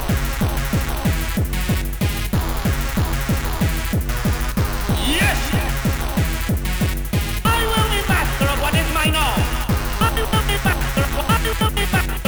Yes! I will be master of what is mine own. I will be master of what I will be master